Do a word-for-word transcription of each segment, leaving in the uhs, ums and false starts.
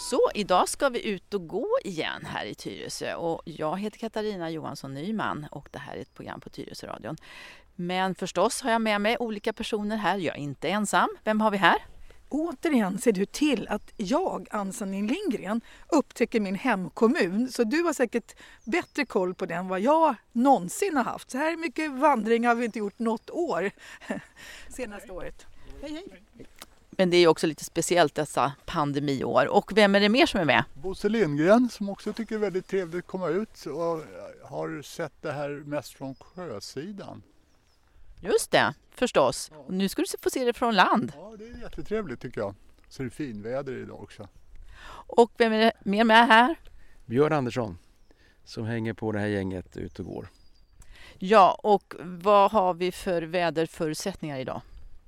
Så idag ska vi ut och gå igen här i Tyresö och jag heter Katarina Johansson Nyman och det här är ett program på Tyresöradion. Men förstås har jag med mig olika personer här, jag är inte ensam. Vem har vi här? Återigen ser du till att jag, Ann-Sandin Lindgren, upptäcker min hemkommun. Så du har säkert bättre koll på den än vad jag någonsin har haft. Så här mycket vandring har vi inte gjort något år senaste året. Hej hej! Men det är ju också lite speciellt dessa pandemiår. Och vem är det mer som är med? Bosse Lindgren som också tycker det är väldigt trevligt att komma ut och har sett det här mest från sjösidan. Just det, förstås. Och nu ska du få se det från land. Ja, det är jättetrevligt tycker jag. Så det är finväder idag också. Och vem är det mer med här? Björn Andersson som hänger på det här gänget ut och går. Ja, och vad har vi för väderförutsättningar idag?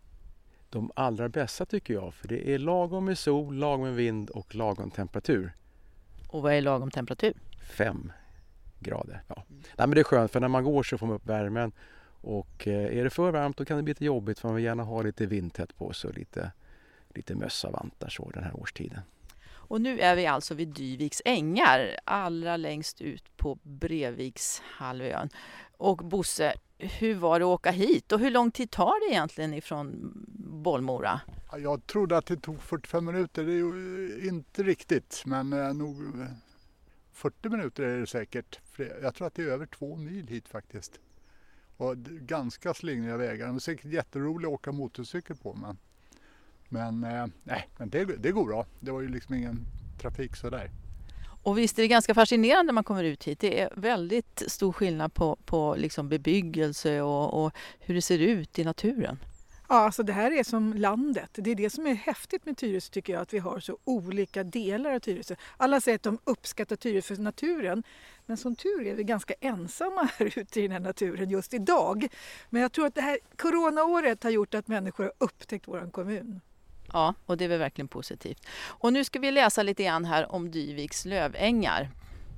De allra bästa tycker jag, för det är lagom med sol, lagom med vind och lagom temperatur. Och vad är lagom temperatur? Fem grader. Ja. Nej, men det är skönt för när man går så får man upp värmen. Och är det för varmt då kan det bli lite jobbigt för man vill gärna ha lite vindtätt på sig och lite, lite mössa vantar så den här årstiden. Och nu är vi alltså vid Dyviks ängar, allra längst ut på Brevikshalvön. Och Bosse, hur var det att åka hit och hur lång tid tar det egentligen ifrån Bollmora? Jag trodde att det tog fyrtiofem minuter, det är ju inte riktigt men nog fyrtio minuter är det säkert. Jag tror att det är över två mil hit faktiskt. Och ganska slingriga vägar. Det är säkert jätteroligt att åka motorcykel på. Men, men, eh, nej, men det, det går bra. Det var ju liksom ingen trafik sådär. Och visst är det ganska fascinerande när man kommer ut hit. Det är väldigt stor skillnad på, på liksom bebyggelse och, och hur det ser ut i naturen. Ja, alltså det här är som landet. Det är det som är häftigt med Tyresö tycker jag, att vi har så olika delar av Tyresö. Alla säger att de uppskattar Tyresö för naturen, men som tur är vi ganska ensamma här ute i den här naturen just idag. Men jag tror att det här coronaåret har gjort att människor har upptäckt vår kommun. Ja, och det är väl verkligen positivt. Och nu ska vi läsa lite grann här om Dyviks lövängar.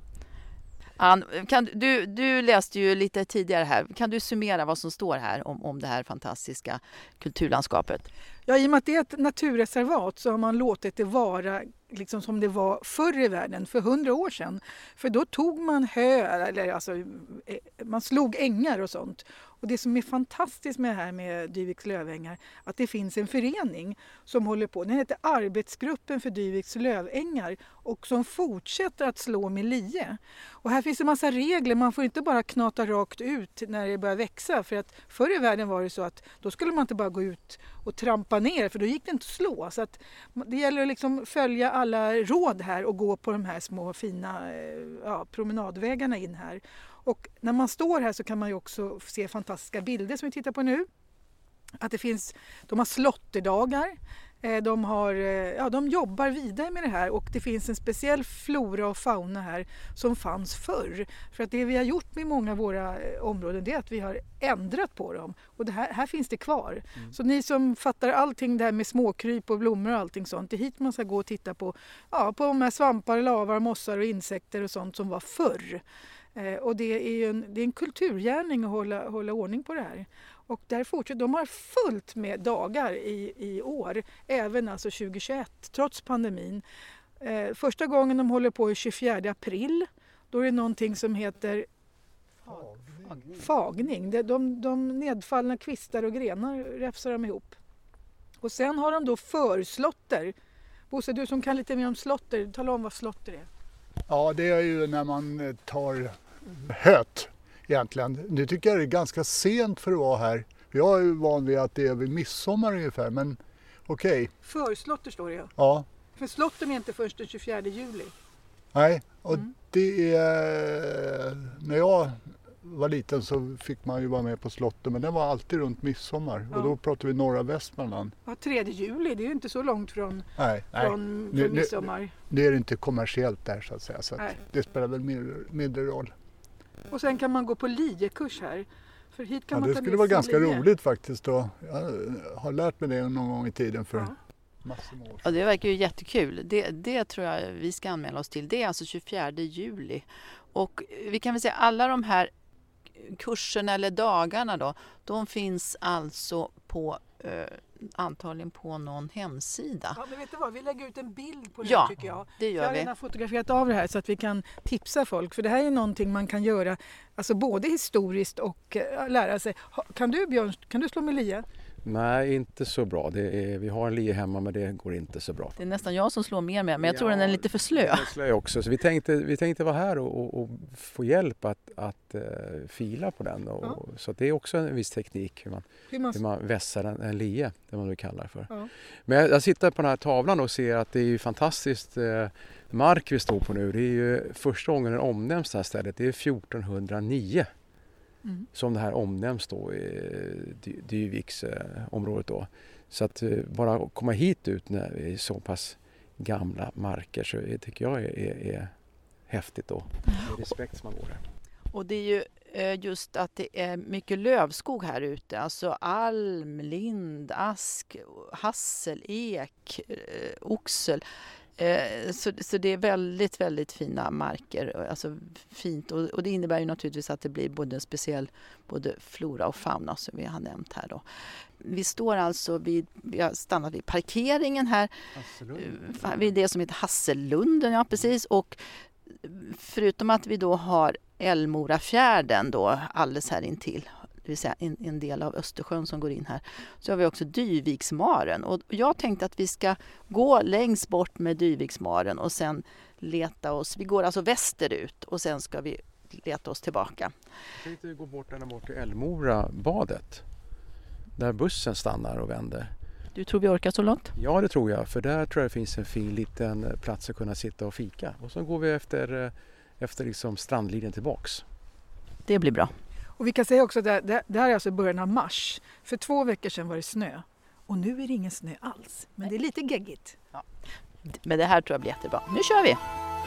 Ann, kan, du, du läste ju lite tidigare här. Kan du summera vad som står här om, om det här fantastiska kulturlandskapet? Ja, i och med att det är ett naturreservat så har man låtit det vara liksom som det var förr i världen, för hundra år sedan. För då tog man hö, eller alltså, man slog ängar och sånt. Och det som är fantastiskt med det här med Dyviks lövängar, att det finns en förening som håller på. Den heter Arbetsgruppen för Dyviks lövängar och som fortsätter att slå med lie. Och här finns en massa regler, man får inte bara knata rakt ut när det börjar växa. För att förr i världen var det så att då skulle man inte bara gå ut och trampa ner, för då gick det inte att slå. Så att det gäller att liksom följa alla råd här och gå på de här små fina ja, promenadvägarna in här. Och när man står här så kan man ju också se fantastiska bilder som vi tittar på nu. Att det finns, de har slotterdagar, de, har, ja, de jobbar vidare med det här och det finns en speciell flora och fauna här som fanns förr. För att det vi har gjort med många av våra områden det är att vi har ändrat på dem och det här, här finns det kvar. Mm. Så ni som fattar allting det här med småkryp och blommor och allting sånt, det är hit man ska gå och titta på, ja, på de här svampar, lavar, mossar och insekter och sånt som var förr. Eh, och det är ju en, det är en kulturgärning att hålla, hålla ordning på det här. Och där fortsätter, de har fullt med dagar i, i år, även alltså tjugohundratjugoett, trots pandemin. Eh, första gången de håller på är tjugofjärde april, då är det någonting som heter fagning. fagning. De, de, de nedfallna kvistar och grenar räfsar de ihop. Och sen har de då förslotter. Bosse, du som kan lite mer om slotter, tala om vad slotter är. Ja, det är ju när man tar höet egentligen. Nu tycker jag det är ganska sent för att vara här. Jag är ju van vid att det är vid midsommar ungefär, men okej. Okay. Förslotter står det ju. Ja. För slotten är inte först den tjugofjärde juli. Nej, och mm. det är... När jag var liten så fick man ju vara med på slotten, men den var alltid runt midsommar. Ja. Och då pratar vi norra Västmanland. Ja, tredje juli, det är ju inte så långt från, nej, nej. från, nu, från midsommar. Nu, det är inte kommersiellt där så att säga, så att det spelar väl mindre, mindre roll. Och sen kan man gå på liekurs här. För hit kan ja, man det ta skulle vara ganska lie. roligt faktiskt. Då. Jag har lärt mig det någon gång i tiden för ja. massor med år. Ja, det verkar ju jättekul. Det, det tror jag vi ska anmäla oss till. Det är alltså tjugofjärde juli. Och vi kan väl säga alla de här kurserna eller dagarna då, de finns alltså på eh, antagligen på någon hemsida. Ja, men vet du vad? Vi lägger ut en bild på det Ja, tycker jag. det gör jag har vi. redan fotograferat av det här så att vi kan tipsa folk. För det här är någonting man kan göra alltså både historiskt och äh, lära sig. Ha, kan du Björn, kan du slå med lie? Nej, inte så bra. Det är, vi har en lie hemma men det går inte så bra. Det är nästan jag som slår mer med, men jag Ja, tror den är lite för slö. Den är slö också. Så vi tänkte, vi tänkte vara här och, och, och få hjälp att, att uh, fila på den. Och, Ja. Så det är också en viss teknik hur man, Hur man... hur man vässar en, en lie, det man nu kallar för. Ja. Men jag, jag sitter på den här tavlan och ser att det är ju fantastiskt uh, mark vi står på nu. Det är ju första gången den omnämns det här stället. Det är fjortonhundranio. Mm. Som det här omnämns då i Dy- Dyviksområdet då. Så att eh, bara komma hit ut när vi är så pass gamla marker så det tycker jag är, är, är häftigt då. Det är respekt som man går där. Och det är ju eh, just att det är mycket lövskog här ute. Alltså alm, lind, ask, hassel, ek, eh, oxel. Eh, så, så det är väldigt, väldigt fina marker. Alltså fint. Och, och det innebär ju naturligtvis att det blir både en speciell både flora och fauna som vi har nämnt här då. Vi står alltså vid, vi har stannat vid parkeringen här. Eh, vid det som heter Hassellunden, ja precis. Och förutom att vi då har Älmorafjärden då alldeles här intill, det vill säga en, en del av Östersjön som går in här, så har vi också Dyviksmaren. Och jag tänkte att vi ska gå längst bort med Dyviksmaren och sen leta oss, vi går alltså västerut och sen ska vi leta oss tillbaka. Jag tänkte gå bort ända bort till Älmorabadet där bussen stannar och vänder. Du tror vi orkar så långt? Ja, det tror jag, för där tror jag det finns en fin liten plats att kunna sitta och fika. Och så går vi efter, efter liksom strandlinjen tillbaks. Det blir bra. Och vi kan säga också att det, det, det här är alltså början av mars. För två veckor sedan var det snö. Och nu är det ingen snö alls. Men det är lite geggigt. Men det här tror jag blir jättebra. Nu kör vi!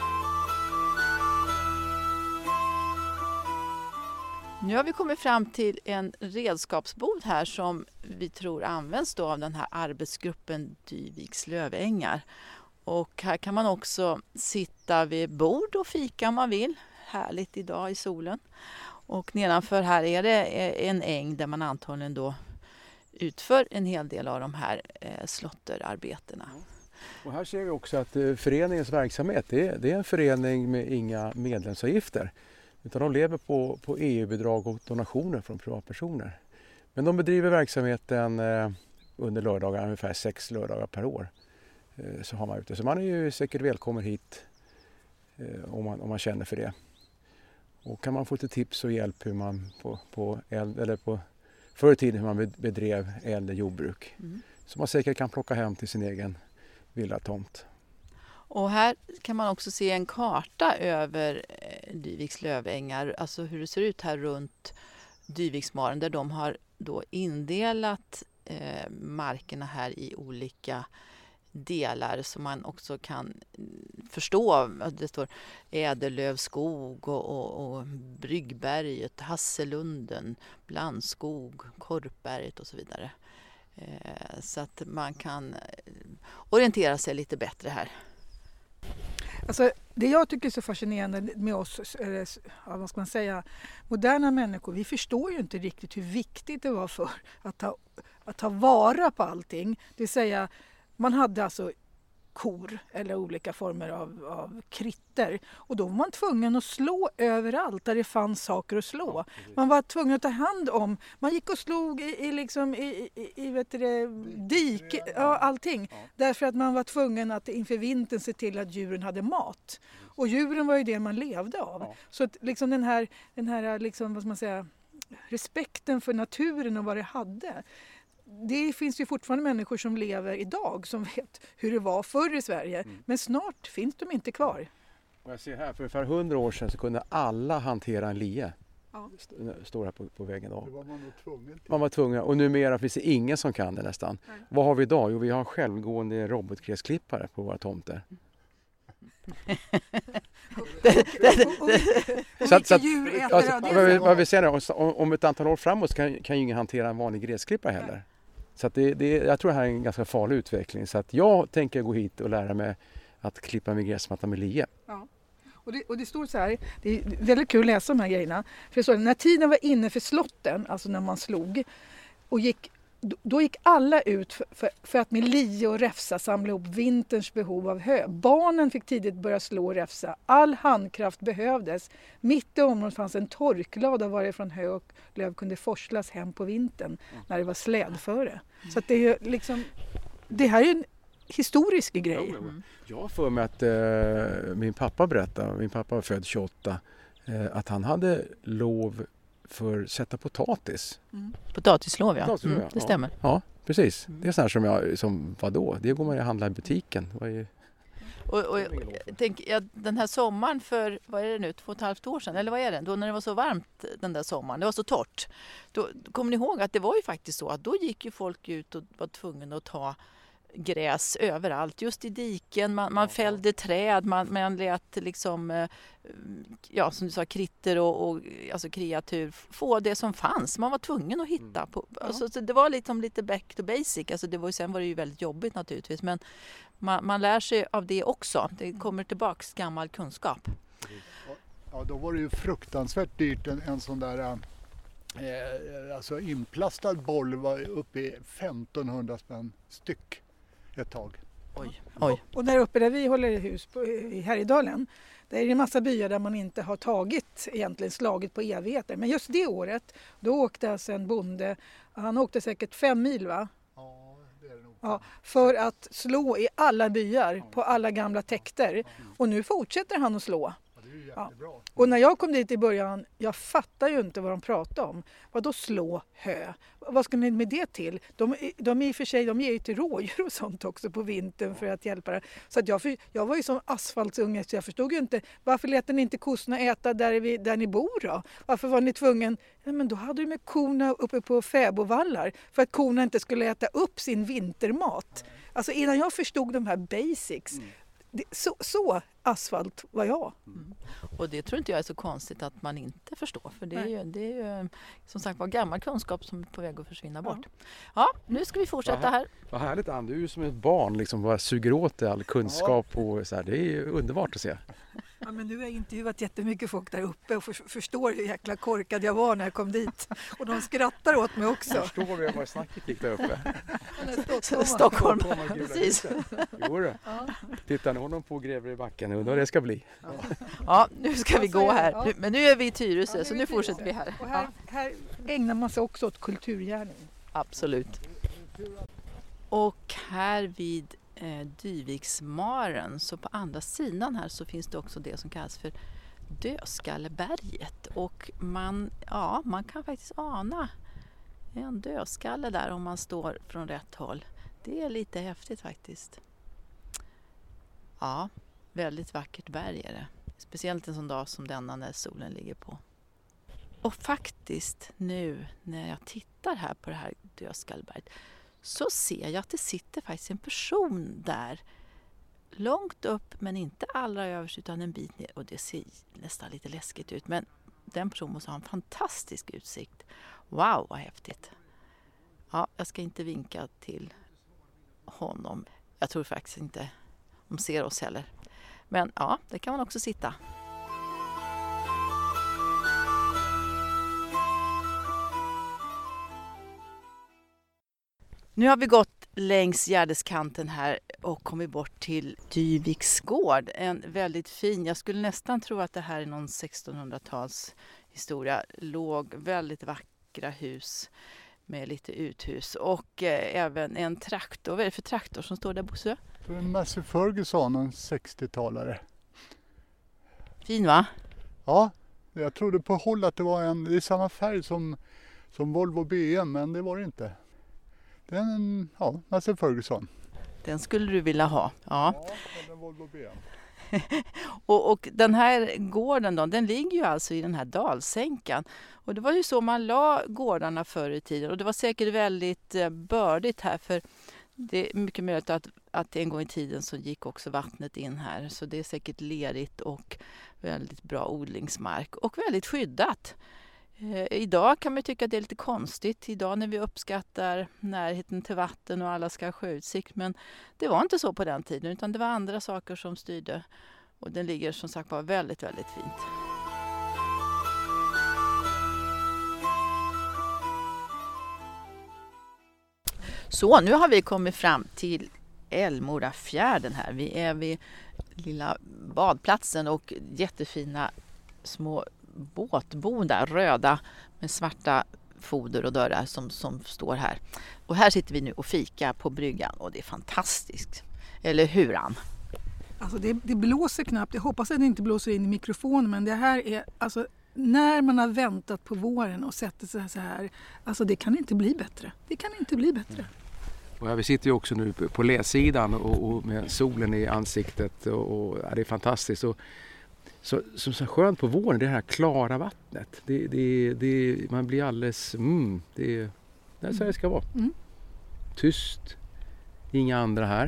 Nu har vi kommit fram till en redskapsbod här som vi tror används då av den här arbetsgruppen Dyviks lövängar. Och här kan man också sitta vid bord och fika om man vill. Härligt idag i solen. Och nedanför här är det en äng där man antagligen då utför en hel del av de här eh, slåtterarbetena. Och här ser vi också att eh, föreningens verksamhet det är, det är en förening med inga medlemsavgifter. Utan de lever på, på E U-bidrag och donationer från privatpersoner. Men de bedriver verksamheten eh, under lördagar, ungefär sex lördagar per år. Eh, så har man ute. Så man är ju säkert välkommen hit eh, om, man, om man känner för det. Och kan man få lite tips och hjälp hur man på, på, eld, eller på förr i tiden hur man bedrev eld- och jordbruk. Mm. Som man säkert kan plocka hem till sin egen villatomt. Och här kan man också se en karta över Dyviks lövängar, alltså hur det ser ut här runt Dyviksmaren, där de har då indelat eh, markerna här i olika delar så man också kan förstå. Det står Ädellövskog och, och, och Bryggberget, Hasselunden, Blandskog, Korpberget och så vidare. Eh, så att man kan orientera sig lite bättre här. Alltså, det jag tycker är så fascinerande med oss, eller, ja, vad ska man säga, moderna människor, vi förstår ju inte riktigt hur viktigt det var för att ta, att ta vara på allting. Det vill säga, man hade alltså kor eller olika former av, av kritter och då var man tvungen att slå överallt där det fanns saker att slå. Man var tvungen att ta hand om, man gick och slog i, i, liksom, i, i, i vet du, dik, ja, allting. Därför att man var tvungen att inför vintern se till att djuren hade mat. Och djuren var ju det man levde av. Så att liksom den här, den här liksom, vad ska man säga, respekten för naturen och vad det hade. Det finns ju fortfarande människor som lever idag som vet hur det var förr i Sverige. Mm. Men snart finns de inte kvar. Och jag ser här, för ungefär hundra år sedan så kunde alla hantera en lie. Ja. Står här på, på väggen då. Det var man nog tvungen till. Man var tvungen. Och numera finns det ingen som kan det nästan. Nej. Vad har vi idag? Jo, vi har självgående robotgräsklippare på våra tomter. Så att, så att, alltså, vad, vad vi säger, om, om ett antal år framåt kan, kan ju ingen hantera en vanlig gräsklippare heller. Så att det, det, jag tror det här är en ganska farlig utveckling. Så att jag tänker gå hit och lära mig att klippa min gräsmatta med lie. Ja. Och det, och det står så här, det är väldigt kul att läsa de här grejerna. För det står, när tiden var inne för slotten, alltså när man slog och gick då, då gick alla ut för, för, för att med lie och räfsa samla ihop vinterns behov av hö. Barnen fick tidigt börja slå och räfsa. All handkraft behövdes. Mitt i området fanns en torklada varifrån hö och löv kunde forslas hem på vintern när det var slädföre. Så att det är ju liksom, det här är en historisk grej. Mm. Jag har för mig att eh, min pappa berättade, min pappa var född tjugoåtta, eh, att han hade lov för att sätta potatis. Mm. Potatislov, ja. Potatislov, mm, ja. det stämmer. Ja, precis. Det är sånt som jag, som vadå? Det går man ju och handlar i butiken. Det var ju... Och, och, jag tänk, ja, den här sommaren för, vad är det nu, två och ett halvt år sedan, eller vad är det? Då när det var så varmt den där sommaren, det var så torrt. Då kommer ni ihåg att det var ju faktiskt så att då gick ju folk ut och var tvungna att ta gräs överallt, just i diken, man, man fällde träd, man, man lät liksom, ja som du sa, kritter och, och alltså kreatur få det som fanns. Man var tvungen att hitta. På, ja. alltså, så det var liksom lite back to basic, alltså det var, sen var det ju väldigt jobbigt naturligtvis, men man, man lär sig av det också. Det kommer tillbaks gammal kunskap. Ja, då var det ju fruktansvärt dyrt en, en sån där eh, alltså inplastad boll var uppe i femtonhundra spänn styck ett tag. Oj, oj. Och där uppe där vi håller i hus på, i Härjedalen, där är det en massa byar där man inte har tagit, egentligen slagit på evigheter. Men just det året, då åkte alltså en bonde, han åkte säkert fem mil va? Ja, det är det nog. Ja, för att slå i alla byar på alla gamla täkter. Och nu fortsätter han att slå. Ja, det är ju jättebra. Ja. Och när jag kom dit i början, jag fattar ju inte vad de pratade om. Vad då slå hö? Vad ska ni med det till? De, de i och för sig, de ger ju till rådjur och sånt också på vintern för att hjälpa det. Så att jag, jag var ju som asfaltsunge så jag förstod ju inte, varför lät ni inte kossorna äta där, vi, där ni bor då? Varför var ni tvungen? Ja, men då hade de med korna uppe på fäbodvallar för att korna inte skulle äta upp sin vintermat. Alltså innan jag förstod de här basics, mm. det, så, så asfalt var jag. Mm. Och det tror inte jag är så konstigt att man inte förstår. För det är ju, det är ju som sagt var gammal kunskap som är på väg att försvinna bort. Ja, ja nu ska vi fortsätta här. Vad härligt Ann, du är ju som ett barn liksom, bara suger åt all kunskap. Ja. Och så här, det är ju underbart att se. Ja, men nu har jag intervjuat jättemycket folk där uppe och för, förstår hur jäkla korkad jag var när jag kom dit. Och de skrattar åt mig också. Jag förstår vi vad snacket gick där uppe. Stockholm. Stockholm. Precis. Jo det. Ja. Tittar ni honom på gräver i backen, undrar vad det ska bli. Ja, ja nu ska vi gå här. Nu, men nu är vi i Tyresö, ja, så nu fortsätter vi här. Och här, här ägnar man sig också åt kulturgärning. Absolut. Och här vid eh, Dyviksmaren, så på andra sidan här så finns det också det som kallas för Dödskalleberget. Och man, ja, man kan faktiskt ana en dödskalle där om man står från rätt håll. Det är lite häftigt faktiskt. Ja, väldigt vackert berg är det. Speciellt en sån dag som denna när solen ligger på. Och faktiskt nu när jag tittar här på det här Dödskalleberget så ser jag att det sitter faktiskt en person där. Långt upp men inte allra överst utan en bit ner. Och det ser nästan lite läskigt ut. Men den personen måste ha en fantastisk utsikt. Wow, vad häftigt. Ja, jag ska inte vinka till honom. Jag tror faktiskt inte de ser oss heller. Men ja, det kan man också sitta. Nu har vi gått längs Gärdeskanten här och kommit bort till Dyviks gård. En väldigt fin, jag skulle nästan tro att det här är någon sextonhundratals historia. Låg väldigt vackra hus med lite uthus och eh, även en traktor. Vad är det för traktor som står där, Bosse? Det är en Massey Ferguson, en sextiotalare. Fin va? Ja, jag trodde på håll att det var en, det är samma färg som, som Volvo B M, men det var det inte. Det är en, ja, Massey Ferguson. Den skulle du vilja ha. Ja, ja eller Volvo B M. och, och den här gården då, den ligger ju alltså i den här dalsänkan. Och det var ju så man la gårdarna förr i tiden. Och det var säkert väldigt eh, bördigt här, för det är mycket möjligt att, att en gång i tiden så gick också vattnet in här. Så det är säkert lerigt och väldigt bra odlingsmark och väldigt skyddat. Eh, idag kan man tycka att det är lite konstigt. Idag när vi uppskattar närheten till vatten och alla ska ha sjöutsikt. Men det var inte så på den tiden, utan det var andra saker som styrde. Och den ligger som sagt var väldigt, väldigt fint. Så, nu har vi kommit fram till Älmorafjärden här. Vi är vid lilla badplatsen och jättefina små båtbon där, röda med svarta foder och dörrar som, som står här. Och här sitter vi nu och fika på bryggan och det är fantastiskt. Eller hur, Ann? Alltså det, det blåser knappt. Jag hoppas att det inte blåser in i mikrofonen, men det här är alltså när man har väntat på våren och sett det så här, alltså det kan inte bli bättre. Det kan inte bli bättre. Mm. Och ja, vi sitter ju också nu på läsidan och, och med solen i ansiktet och, och ja, det är fantastiskt. Och, så, som så skönt på våren, det här klara vattnet. Det, det, det, man blir alldeles, mm, det, det är så det ska vara. Mm. Tyst, inga andra här.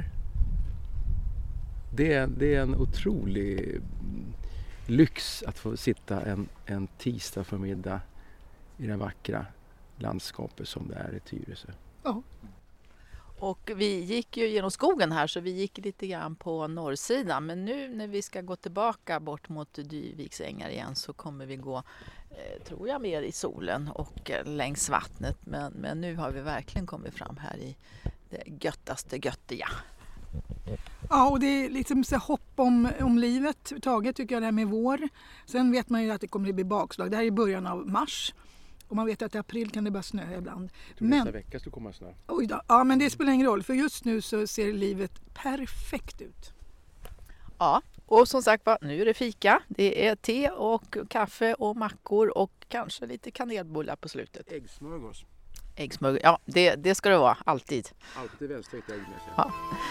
Det är, det är en otrolig lyx att få sitta en, en tisdag förmiddag i det vackra landskapet som det är i Tyresö. Ja. Och vi gick ju genom skogen här så vi gick lite grann på norrsidan. Men nu när vi ska gå tillbaka bort mot Dyviks ängar igen så kommer vi gå, eh, tror jag, mer i solen och eh, längs vattnet. Men, men nu har vi verkligen kommit fram här i det göttaste göttiga. Ja, och det är liksom så hopp om, om livet taget tycker jag det här med vår. Sen vet man ju att det kommer att bli bakslag. Det här är i början av mars. Och man vet att i april kan det börja snöa ibland. Jag tror men, nästa vecka ska komma snö. Oj då, ja, men det spelar ingen roll för just nu så ser livet perfekt ut. Ja, och som sagt va, nu är det fika. Det är te och kaffe och mackor och kanske lite kanelbullar på slutet. Äggsmörgås. Äggsmörgås, ja det, det ska det vara, alltid. Alltid välstekt ägg med sig. Ja.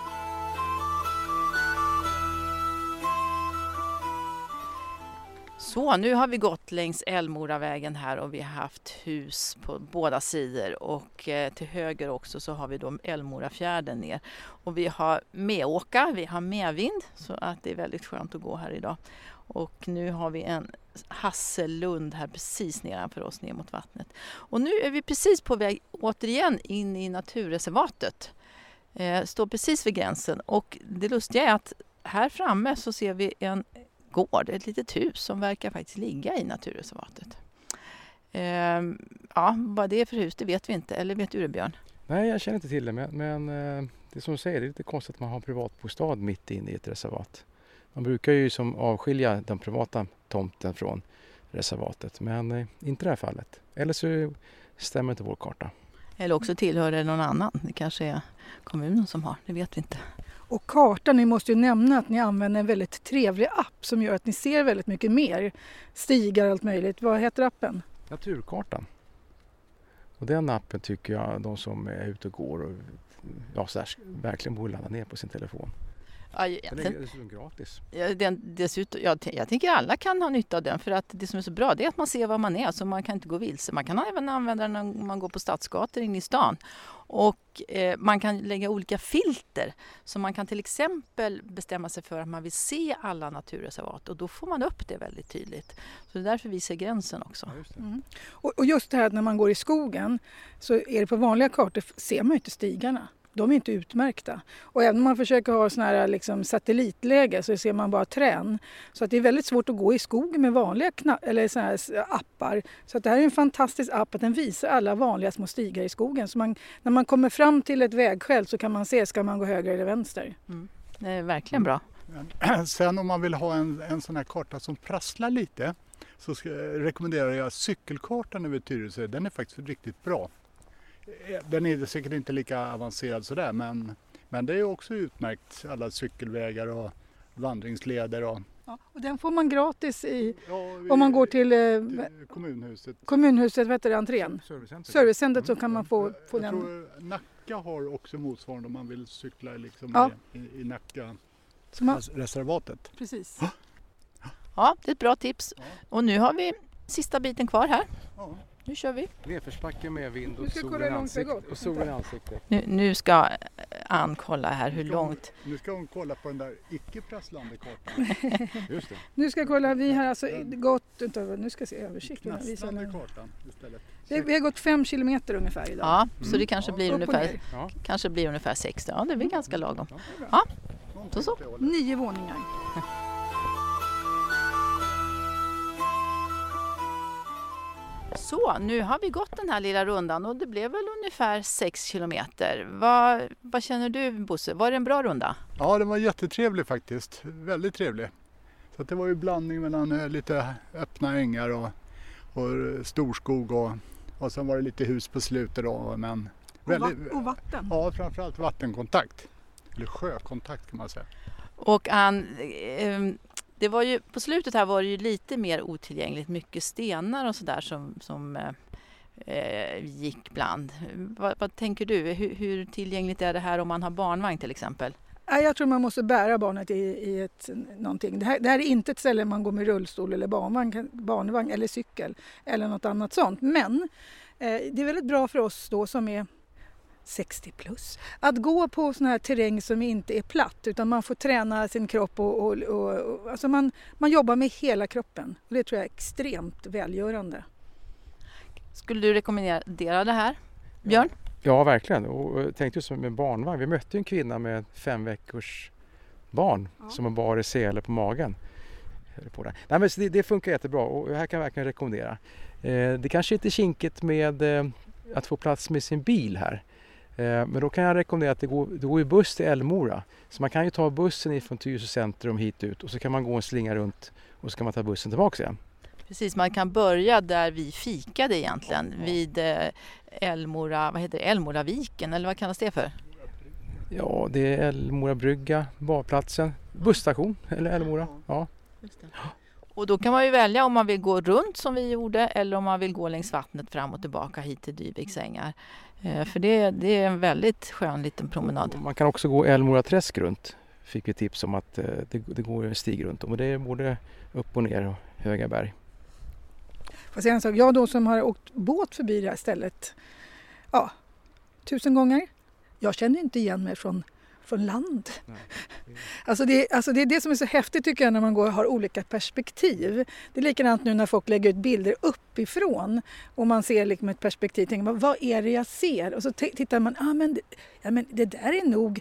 Så, nu har vi gått längs Älmoravägen här och vi har haft hus på båda sidor och eh, till höger också så har vi då Älmorafjärden ner. Och vi har medåka, vi har medvind så att det är väldigt skönt att gå här idag. Och nu har vi en Hasselund här precis nedanför oss ner mot vattnet. Och nu är vi precis på väg återigen in i naturreservatet. Eh, står precis vid gränsen och det lustiga är att här framme så ser vi en gård, ett litet hus som verkar faktiskt ligga i naturreservatet. Ehm, ja, vad det är för hus det vet vi inte, eller vet du det, Björn? Nej, jag känner inte till det, men, men det är som du säger, det är lite konstigt att man har en privatbostad mitt inne i ett reservat. Man brukar ju som avskilja den privata tomten från reservatet, men eh, inte i det här fallet. Eller så stämmer inte vår karta. Eller också tillhör det någon annan, det kanske är kommunen som har, det vet vi inte. Och kartan, ni måste ju nämna att ni använder en väldigt trevlig app som gör att ni ser väldigt mycket mer. Stigar och allt möjligt. Vad heter appen? Naturkartan. Och den appen tycker jag de som är ute och går och ja, så här, verkligen borde ladda ner på sin telefon. Ja, den är dessutom gratis. Ja, den, dessutom, jag, jag tänker alla kan ha nytta av den för att det som är så bra det är att man ser var man är så man kan inte gå vilse. Man kan även använda den när man går på stadsgator in i stan. Och eh, man kan lägga olika filter så man kan till exempel bestämma sig för att man vill se alla naturreservat och då får man upp det väldigt tydligt. Så det är därför vi ser gränsen också. Ja, just det. Mm. Och, och just det här att när man går i skogen så är det på vanliga kartor ser man inte stigarna. De är inte utmärkta. Och även om man försöker ha såna här liksom satellitläge så ser man bara trän. Så att det är väldigt svårt att gå i skogen med vanliga kna- eller såna här appar. Så att det här är en fantastisk app att den visar alla vanliga små stigar i skogen. Så man, när man kommer fram till ett vägskäl så kan man se, ska man gå höger eller vänster. Mm. Det är verkligen bra. Sen om man vill ha en, en sån här karta som prasslar lite så ska, rekommenderar jag cykelkartan över Tyresö. Den är faktiskt riktigt bra. Den är säkert inte lika avancerad sådär men, men det är också utmärkt alla cykelvägar och vandringsleder. Och, ja, och den får man gratis i, ja, vi, om man går till, eh, till kommunhuset. Kommunhuset, vad heter det, entrén? Servicecenter. Servicecentret så kan man få, få jag den. tror Nacka har också motsvarande om man vill cykla liksom Ja. i, i, i Nacka Så man, reservatet. precis. Ja, det är ett bra tips. Ja. Och nu har vi sista biten kvar här. Ja. Nu kör vi. Nedförsbacke med vind Nu och ska jag solen kolla i hur långt det har ansiktet. gått. Och solen i ansiktet. Nu, nu ska Ann kolla här hur Nu ska hon- långt. Nu ska hon kolla på den där icke-prasslande kartan. Just det. Nu ska jag kolla, vi har alltså gått, vänta, nu ska jag se översikten. Knasslande kartan istället. Det, vi har gått fem kilometer ungefär idag. Ja, så Mm. det kanske Ja, blir upp och ungefär, ner. Ja. kanske blir ungefär sextio. Ja, det är väl ganska lagom. Ja, det är bra. Ja, Någonting då så. åt det hållet. Nio våningar. Så, nu har vi gått den här lilla rundan och det blev väl ungefär sex kilometer. Vad, vad känner du, Bosse? Var det en bra runda? Ja, den var jättetrevlig faktiskt. Väldigt trevlig. Så att det var ju blandning mellan eh, lite öppna ängar och, och storskog och, och sen var det lite hus på slutet då. Men Och, väldigt, va- och vatten. ja, framförallt vattenkontakt. Eller sjökontakt kan man säga. Och Ann, eh, det var ju, på slutet här var det ju lite mer otillgängligt. Mycket stenar och sådär som, som eh, gick bland. Vad, vad tänker du? Hur, hur tillgängligt är det här om man har barnvagn till exempel? Nej, jag tror man måste bära barnet i, i ett, någonting. Det här, det här är inte ett ställe man går med rullstol eller barnvagn, barnvagn eller cykel eller något annat sånt. Men eh, det är väldigt bra för oss då som är sextio plus. Att gå på sån här terräng som inte är platt utan man får träna sin kropp och, och, och, och alltså man, man jobbar med hela kroppen. Och det tror jag är extremt välgörande. Skulle du rekommendera det här, Björn? Ja, verkligen. Och jag tänkte just med barnvagn. Vi mötte en kvinna med fem veckors barn Ja. som bar i sele på magen. På det. Nej, men det, det funkar jättebra och det här kan jag verkligen rekommendera. Eh, det kanske är lite kinkigt med eh, att få plats med sin bil här. Eh, men då kan jag rekommendera att det går, det går ju buss till Älmora. Så man kan ju ta bussen ifrån Tyresö centrum hit ut och så kan man gå en slinga runt och så kan man ta bussen tillbaka igen. Precis, man kan börja där vi fikade egentligen, Ja. vid eh, Älmora, vad heter det, Älmoraviken eller vad kallas det för? Ja, det är Älmora brygga, badplatsen, busstation eller Älmora. Ja. Och då kan man ju välja om man vill gå runt som vi gjorde eller om man vill gå längs vattnet fram och tillbaka hit till Dyviks ängar. Eh, för det, det är en väldigt skön liten promenad. Och man kan också gå Älmora träsk runt. Fick vi tips om att eh, det, det går en stig runt om och det är både upp och ner och höga berg. Får säga en sak, jag då som har åkt båt förbi det här stället ja, tusen gånger. Jag känner inte igen mig från, från land. Nej. Alltså det, alltså det är det som är så häftigt tycker jag när man går och har olika perspektiv. Det är likadant nu när folk lägger ut bilder uppifrån och man ser liksom ett perspektiv. Tänker man, vad är det jag ser? Och så t- tittar man, ah, men, ja, men det där är nog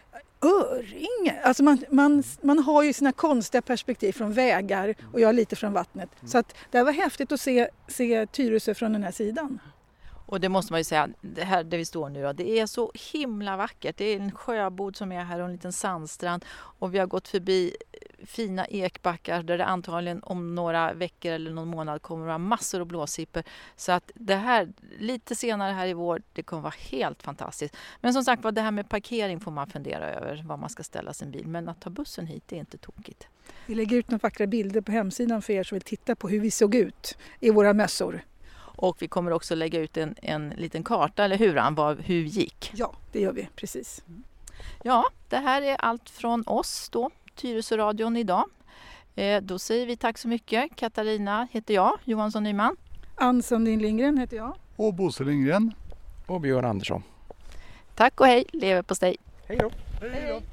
öringar. Alltså man, man, man har ju sina konstiga perspektiv från vägar och jag lite från vattnet. Så att det var häftigt att se, se Tyresö från den här sidan. Och det måste man ju säga, det här där vi står nu då, det är så himla vackert. Det är en sjöbod som är här och en liten sandstrand. Och vi har gått förbi fina ekbackar där det antagligen om några veckor eller någon månad kommer att vara massor av blåsippor. Så att det här, lite senare här i vår, det kommer vara helt fantastiskt. Men som sagt, vad det här med parkering får man fundera över, var man ska ställa sin bil. Men att ta bussen hit, det är inte tokigt. Vi lägger ut några vackra bilder på hemsidan för er som vill titta på hur vi såg ut i våra mössor. Och vi kommer också lägga ut en, en liten karta, eller hur Ann, vad, hur gick. Ja, det gör vi, precis. Ja, det här är allt från oss då, Tyresö-radion idag. Eh, då säger vi tack så mycket. Katarina heter jag, Johansson Nyman. Ann Sundin Lindgren heter jag. Och Bosse Lindgren. Och Björn Andersson. Tack och hej, lever på steg. Hej då! Hej då!